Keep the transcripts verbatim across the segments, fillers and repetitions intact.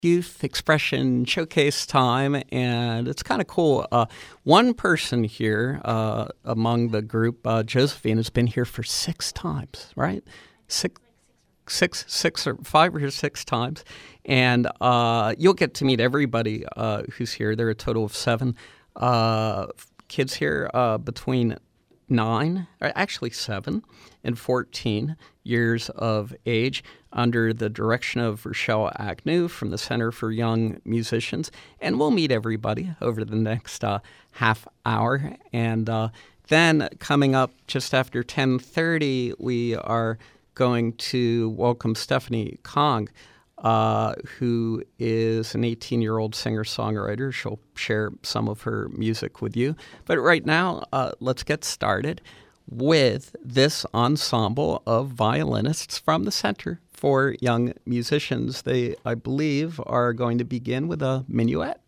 Youth Expression Showcase time, and it's kind of cool. Uh, one person here uh, among the group, uh, Josephine, has been here for six times, right? Six, six, six or five or six times, and uh, you'll get to meet everybody uh, who's here. There are a total of seven uh, kids here uh, between nine, or actually seven, and fourteen years of age under the direction of Rochelle Agnew from the Center for Young Musicians. And we'll meet everybody over the next uh, half hour. And uh, then coming up just after ten thirty, we are going to welcome Stephanie Kong, uh, who is an eighteen-year-old singer-songwriter. She'll share some of her music with you. But right now, uh, let's get started with this ensemble of violinists from the Center for Young Musicians. They, I believe, are going to begin with a minuet.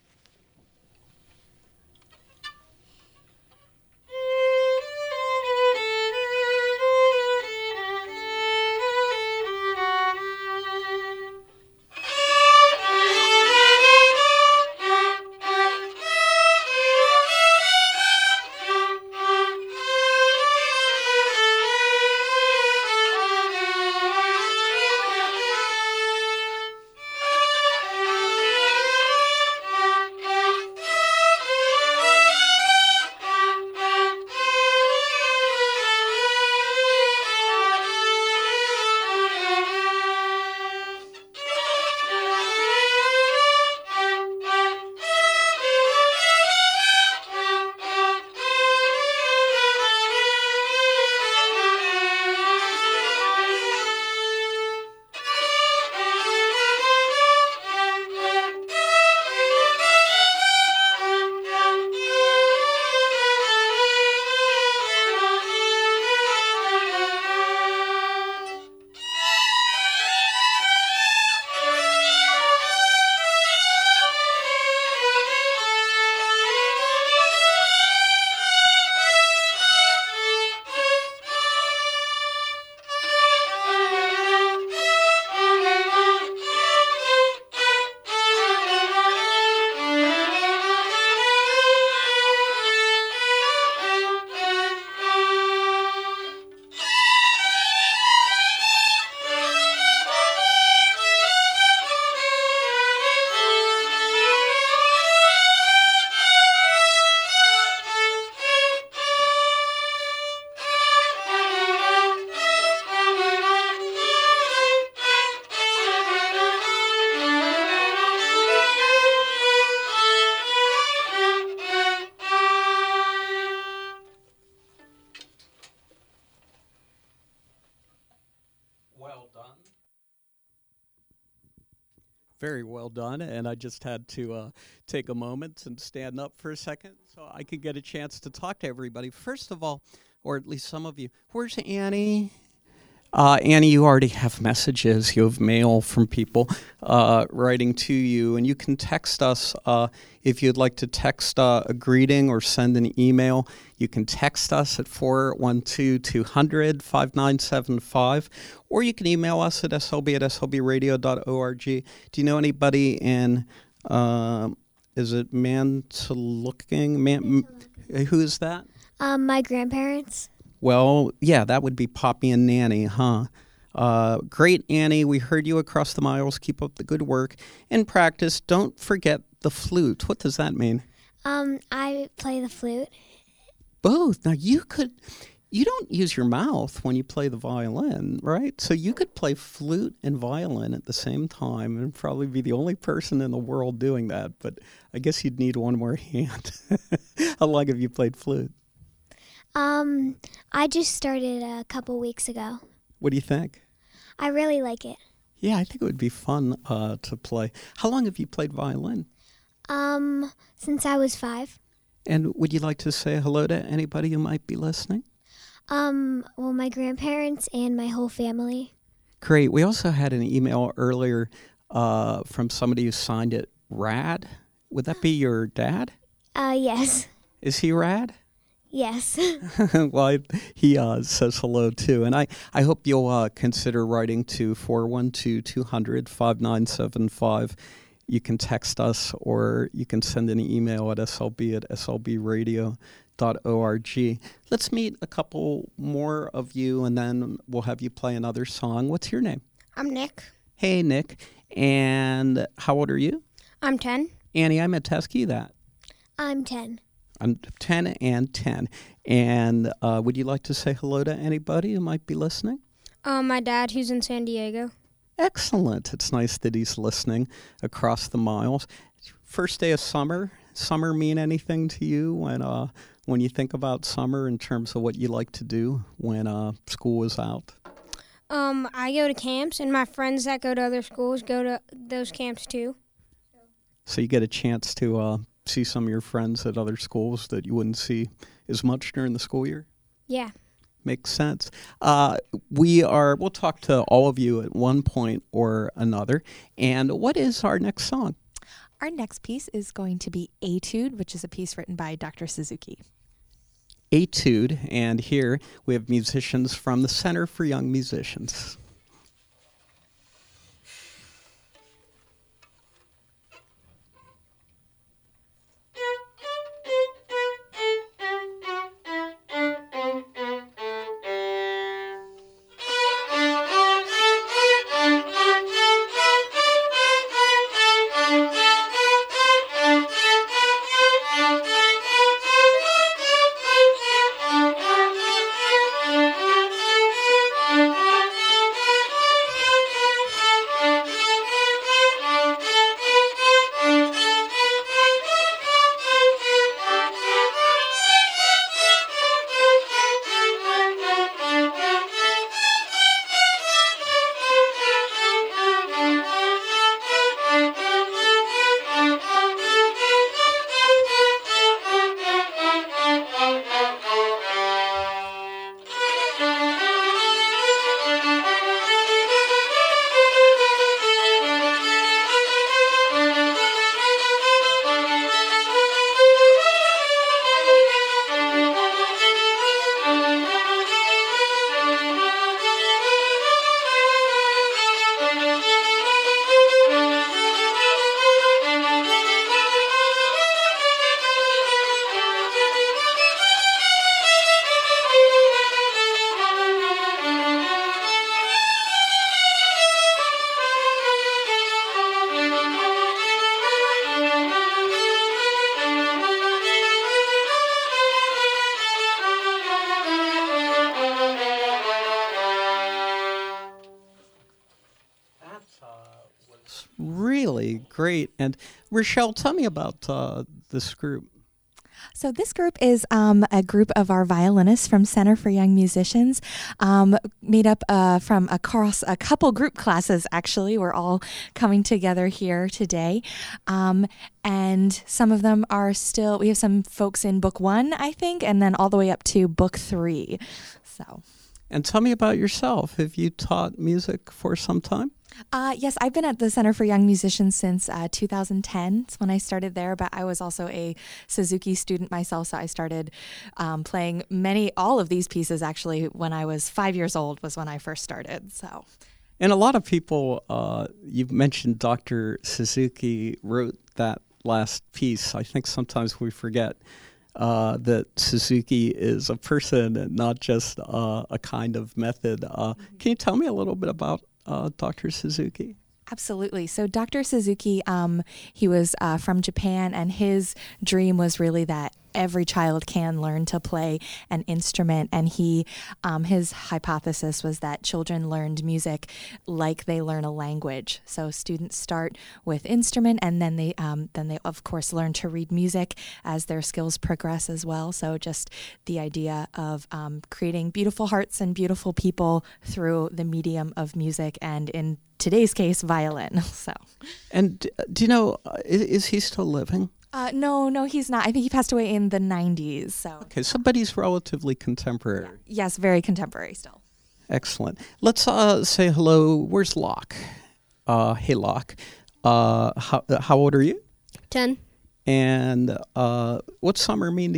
Very well done, and I just had to uh, take a moment and stand up for a second so I could get a chance to talk to everybody. First of all, or at least some of you, where's Annie? Uh, Annie, you already have messages. You have mail from people uh, writing to you, and you can text us uh, if you'd like to text uh, a greeting or send an email. You can text us at four one two, two hundred, five nine seven five, or you can email us at s l b at s l b radio dot org. Do you know anybody in, uh, is it Mantalooking? Man, who is that? Um, my grandparents. Well, yeah, that would be Poppy and Nanny, huh? Uh, great, Annie. We heard you across the miles. Keep up the good work. In practice, don't forget the flute. What does that mean? Um, I play the flute. Both. Now, you could, you don't use your mouth when you play the violin, right? So you could play flute and violin at the same time and probably be the only person in the world doing that. But I guess you'd need one more hand. How long have you played flute? Um, I just started a couple weeks ago. What do you think? I really like it. Yeah, I think it would be fun uh, to play. How long have you played violin? Um, since I was five. And would you like to say hello to anybody who might be listening? Um, well, my grandparents and my whole family. Great. We also had an email earlier uh, from somebody who signed it Rad. Would that be your dad? Uh, yes. Is he Rad? Yes. Well, I, he uh, says hello too, and I, I hope you'll uh, consider writing to four one two, two hundred, five nine seven five. You can text us or you can send an email at s l b at s l b radio dot org. Let's meet a couple more of you, and then we'll have you play another song. What's your name? I'm Nick. Hey, Nick. And how old are you? I'm ten. Annie, I meant to ask you that. I'm ten. I'm ten and ten. And uh, would you like to say hello to anybody who might be listening? Um, my dad, who's in San Diego. Excellent. It's nice that he's listening across the miles. First day of summer. Summer mean anything to you when uh, when you think about summer in terms of what you like to do when uh, school is out? Um, I go to camps, and my friends that go to other schools go to those camps too. So you get a chance to uh, see some of your friends at other schools that you wouldn't see as much during the school year? Yeah. Makes sense. Uh, we are, we'll talk to all of you at one point or another. And what is our next song? Our next piece is going to be Etude, which is a piece written by Doctor Suzuki. Etude, and here we have musicians from the Center for Young Musicians. Really great. And Rochelle, tell me about uh, this group. So this group is um, a group of our violinists from Center for Young Musicians, um, made up uh, from across a couple group classes, actually. We're all coming together here today. Um, and some of them are still, we have some folks in book one, I think, and then all the way up to book three. So. And tell me about yourself. Have you taught music for some time? Uh, yes, I've been at the Center for Young Musicians since uh, two thousand ten. It's when I started there, but I was also a Suzuki student myself, so I started um, playing many, all of these pieces actually when I was five years old was when I first started. So, and a lot of people, uh, you've mentioned Doctor Suzuki wrote that last piece. I think sometimes we forget Uh, that Suzuki is a person and not just uh, a kind of method. Uh, can you tell me a little bit about uh, Doctor Suzuki? Absolutely. So Doctor Suzuki, um, he was uh, from Japan, and his dream was really that every child can learn to play an instrument. And he, um, his hypothesis was that children learned music like they learn a language. So students start with instrument, and then they, um, then they of course learn to read music as their skills progress as well. So just the idea of um, creating beautiful hearts and beautiful people through the medium of music, and in today's case, violin. So, and uh, do you know, uh, is, is he still living? Uh, no, no, he's not. I think he passed away in the nineties. So, okay, somebody's relatively contemporary. Yeah. Yes, very contemporary still. Excellent. Let's uh, say hello. Where's Locke? Uh, hey, Locke. Uh, how, how old are you? Ten. And uh, what's summer mean to you?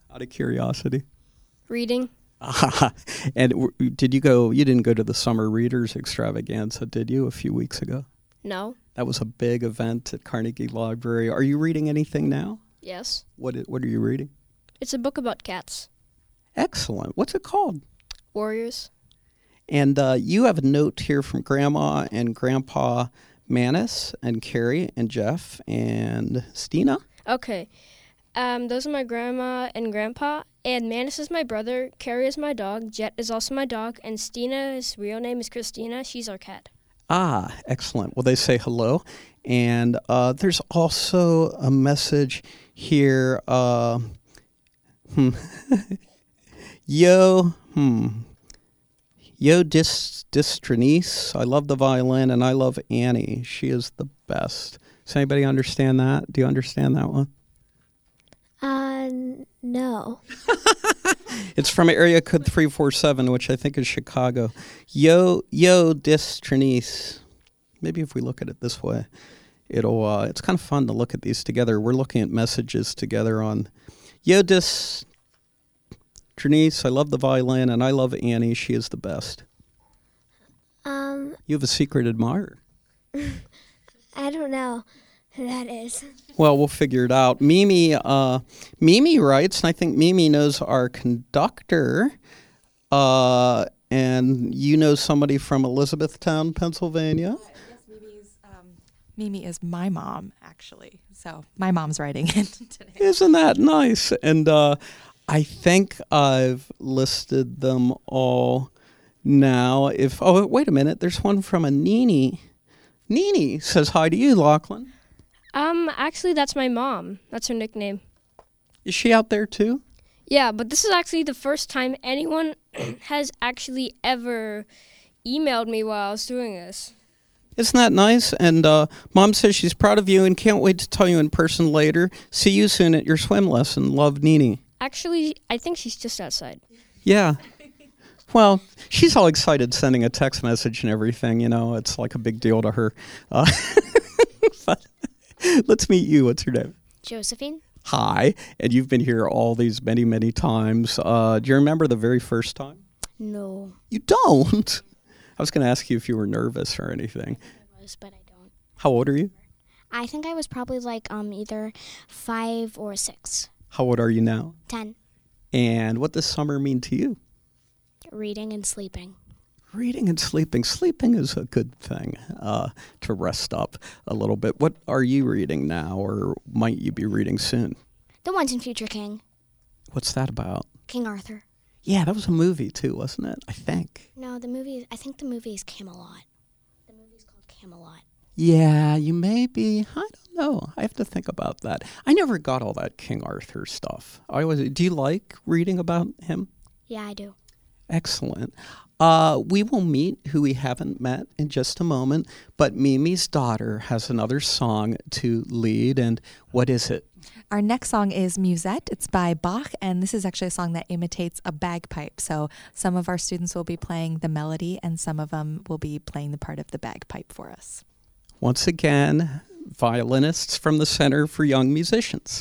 Out of curiosity. Reading. And w- did you go, you didn't go to the Summer Readers Extravaganza, did you, a few weeks ago? No. That was a big event at Carnegie Library. Are you reading anything now? Yes. What i- What are you reading? It's a book about cats. Excellent. What's it called? Warriors. And uh, you have a note here from Grandma and Grandpa Manis and Carrie and Jeff and Stina. Okay. Um, those are my grandma and grandpa, and Manus is my brother, Carrie is my dog, Jet is also my dog, and Stina's real name is Christina. She's our cat. Ah, excellent. Well, they say hello. And uh, there's also a message here. Uh, hmm. Yo, hmm. Yo, Dis Distranice. I love the violin, and I love Annie. She is the best. Does anybody understand that? Do you understand that one? Uh, n- no. It's from area code three four seven, which I think is Chicago. Yo, yo, Distranice. Maybe if we look at it this way, it'll. Uh, it's kind of fun to look at these together. We're looking at messages together on Yo, Distranice. I love the violin, and I love Annie. She is the best. Um, You have a secret admirer. I don't know who that is. Well, we'll figure it out. Mimi, uh, Mimi writes, and I think Mimi knows our conductor, uh, and you know somebody from Elizabethtown, Pennsylvania. Yes, Mimi's, um, Mimi is my mom, actually. So my mom's writing it today. Isn't that nice? And uh, I think I've listed them all now. If oh, wait a minute, there's one from a Nini. Nini says hi to you, Lachlan. Um, actually, that's my mom. That's her nickname. Is she out there too? Yeah, but this is actually the first time anyone has actually ever emailed me while I was doing this. Isn't that nice? And uh, Mom says she's proud of you and can't wait to tell you in person later. See you soon at your swim lesson. Love, Nini. Actually, I think she's just outside. Yeah. Well, she's all excited sending a text message and everything. You know, it's like a big deal to her. Uh, but let's meet you. What's your name? Josephine? Hi. And you've been here all these many, many times. Uh, do you remember the very first time? No. You don't? I was going to ask you if you were nervous or anything. I was, but I don't. How old are you? I think I was probably like um either five or six. How old are you now? Ten. And what does summer mean to you? Reading and sleeping. Reading and sleeping. Sleeping is a good thing uh, to rest up a little bit. What are you reading now, or might you be reading soon? The Once and Future King. What's that about? King Arthur. Yeah, that was a movie too, wasn't it? I think. No, the movie, I think the movie is Camelot. The movie's called Camelot. Yeah, you may be. I don't know. I have to think about that. I never got all that King Arthur stuff. I always. Do you like reading about him? Yeah, I do. Excellent. Uh, we will meet who we haven't met in just a moment, but Mimi's daughter has another song to lead, and what is it? Our next song is Musette. It's by Bach, and this is actually a song that imitates a bagpipe. So some of our students will be playing the melody, and some of them will be playing the part of the bagpipe for us. Once again, violinists from the Center for Young Musicians.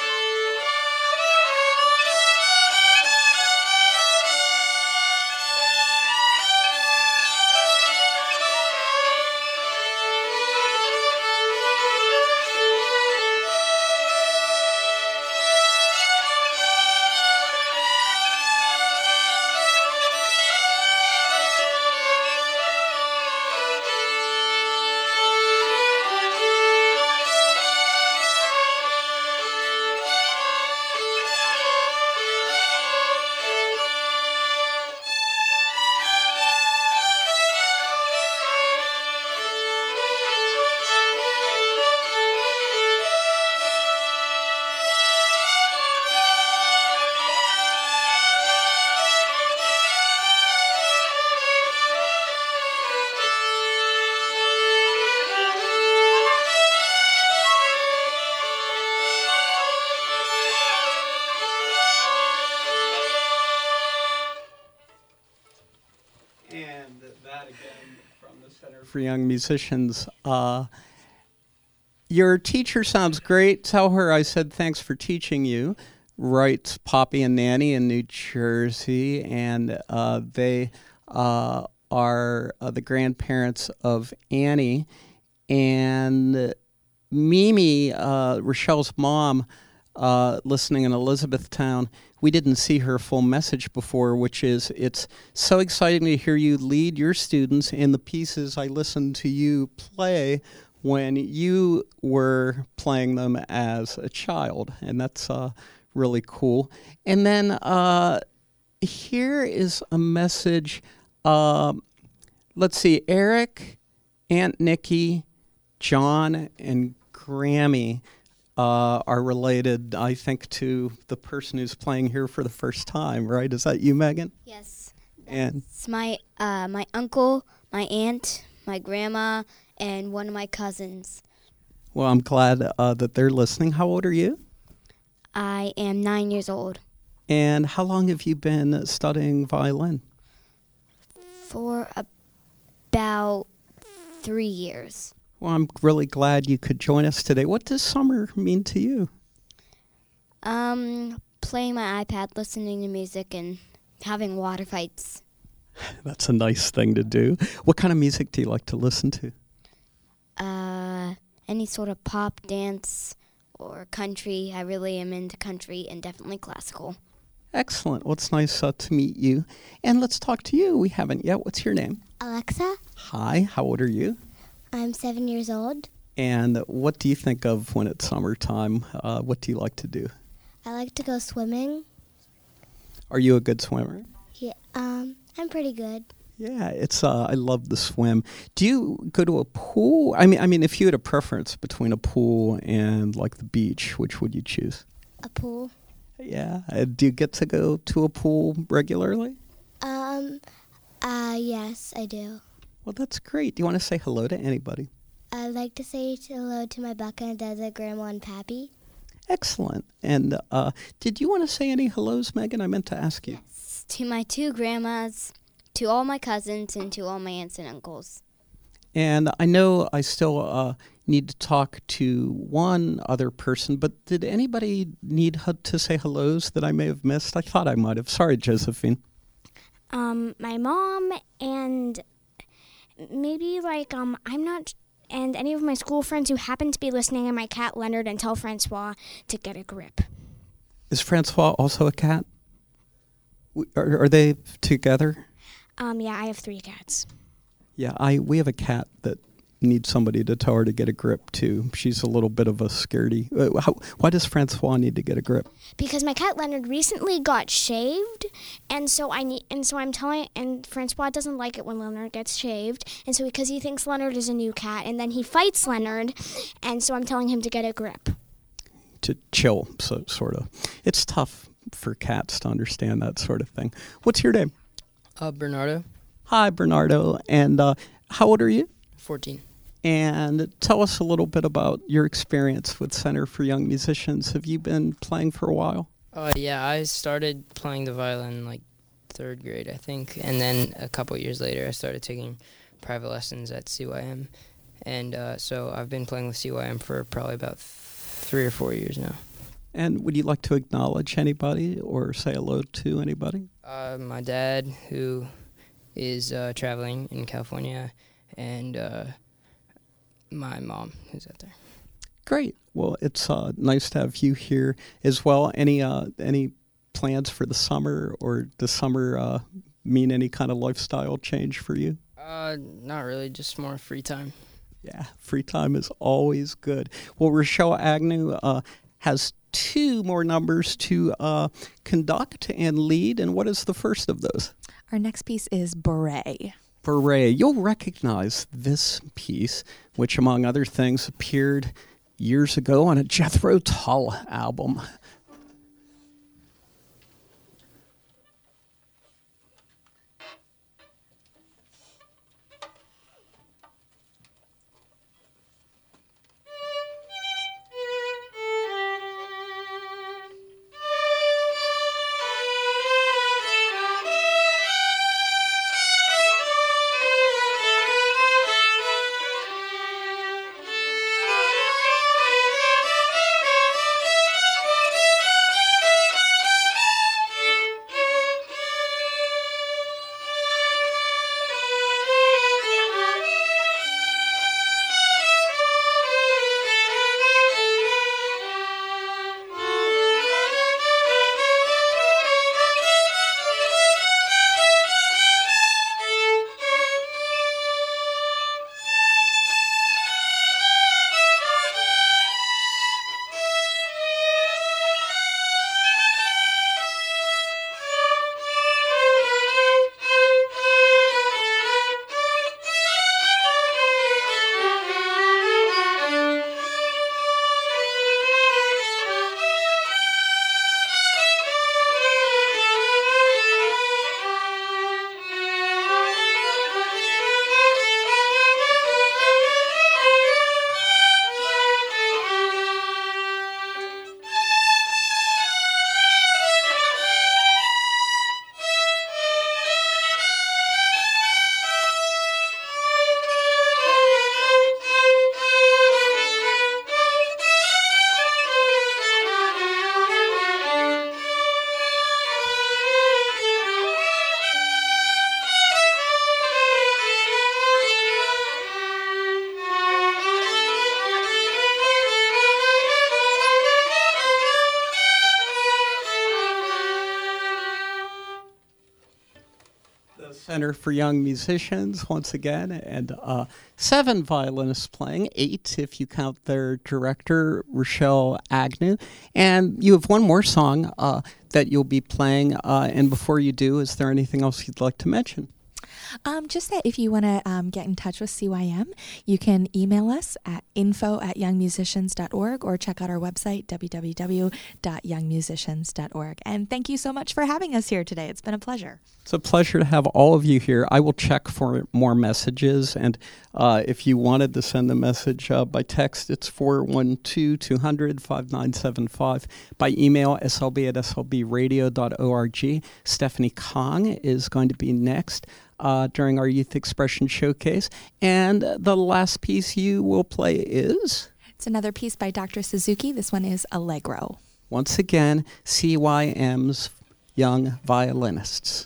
Thank you. And that again from the Center for Young Musicians. Uh, your teacher sounds great. Tell her I said thanks for teaching you. Writes Poppy and Nanny in New Jersey, and uh, they uh, are uh, the grandparents of Annie. And Mimi, uh, Rochelle's mom, uh, listening in Elizabethtown, we didn't see her full message before, which is, it's so exciting to hear you lead your students in the pieces I listened to you play when you were playing them as a child. And that's uh, really cool. And then uh, here is a message. Uh, let's see, Eric, Aunt Nikki, John, and Grammy Uh, are related, I think, to the person who's playing here for the first time, right? Is that you, Megan? Yes. And It's my uh, my uncle, my aunt, my grandma, and one of my cousins. well, I'm glad uh, that they're listening. How old are you? I am nine years old. And how long have you been studying violin? For about three years. Well, I'm really glad you could join us today. What does summer mean to you? Um, playing my iPad, listening to music, and having water fights. That's a nice thing to do. What kind of music do you like to listen to? Uh, any sort of pop, dance, or country. I really am into country and definitely classical. Excellent. Well, it's nice uh, to meet you. And let's talk to you. We haven't yet. What's your name? Alexa, Hi. How old are you? I'm seven years old. And what do you think of when it's summertime? Uh, what do you like to do? I like to go swimming. Are you a good swimmer? Yeah, um, I'm pretty good. Yeah, it's. Uh, I love the swim. Do you go to a pool? I mean, I mean, if you had a preference between a pool and like the beach, which would you choose? A pool. Yeah. Uh, do you get to go to a pool regularly? Um, uh, yes, I do. Well, that's great. Do you want to say hello to anybody? I'd like to say hello to my Buck and Dada, Grandma, and Pappy. Excellent. And uh, did you want to say any hellos, Megan? I meant to ask you. Yes. To my two grandmas, to all my cousins, and to all my aunts and uncles. And I know I still uh, need to talk to one other person, but did anybody need h- to say hellos that I may have missed? I thought I might have. Sorry, Josephine. Um, my mom and maybe like um, I'm not, and any of my school friends who happen to be listening, and my cat Leonard, and tell Francois to get a grip. Is Francois also a cat? W- Are, are they together? Um, yeah, I have three cats. Yeah, I we have a cat that needs somebody to tell her to get a grip too. She's a little bit of a scaredy. Uh, how, why does Francois need to get a grip? Because my cat Leonard recently got shaved, and so I need, and so I'm telling, and Francois doesn't like it when Leonard gets shaved, and so because he thinks Leonard is a new cat, and then he fights Leonard, and so I'm telling him to get a grip. To chill, so sort of. It's tough for cats to understand that sort of thing. What's your name? Uh, Bernardo, Hi, Bernardo. And uh, how old are you? fourteen. And tell us a little bit about your experience with Center for Young Musicians. Have you been playing for a while? Uh, yeah, I started playing the violin like third grade, I think, and then a couple years later, I started taking private lessons at C Y M, and uh, so I've been playing with C Y M for probably about th- three or four years now. And would you like to acknowledge anybody or say hello to anybody? Uh, my dad, who is uh, traveling in California, and uh, my mom, who's out there. Great. Well, it's uh, nice to have you here as well. Any uh, any plans for the summer, or does summer uh, mean any kind of lifestyle change for you? Uh, not really, just more free time. Yeah, free time is always good. Well, Rochelle Agnew uh, has two more numbers to uh, conduct and lead, and what is the first of those? Our next piece is Beret. Beret. You'll recognize this piece, which, among other things, appeared years ago on a Jethro Tull album. the Center for Young Musicians once again, and uh, seven violinists playing, eight if you count their director, Rochelle Agnew. And you have one more song uh, that you'll be playing. Uh, and before you do, is there anything else you'd like to mention? Um, just that if you want to um, get in touch with C Y M, you can email us at info at young musicians dot org or check out our website, w w w dot young musicians dot org. And thank you so much for having us here today. It's been a pleasure. It's a pleasure to have all of you here. I will check for more messages, and uh, if you wanted to send a message uh, by text, it's four one two, two hundred, five nine seven five. By email, s l b at s l b radio dot org. Stephanie Kong is going to be next uh, during our Youth Expression Showcase. And the last piece you will play is? It's another piece by Doctor Suzuki. This one is Allegro. Once again, C Y M's Young Violinists.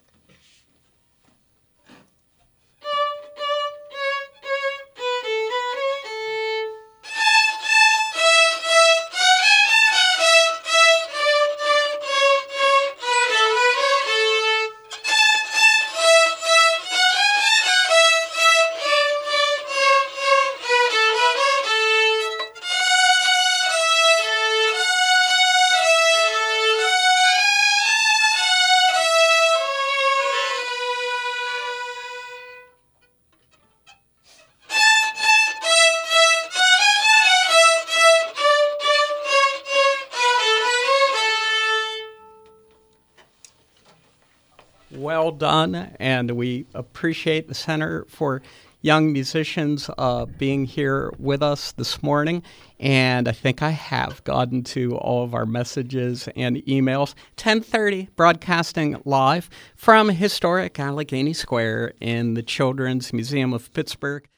Well done, and we appreciate the Center for Young Musicians uh, being here with us this morning. And I think I have gotten to all of our messages and emails. ten thirty, broadcasting live from historic Allegheny Square in the Children's Museum of Pittsburgh.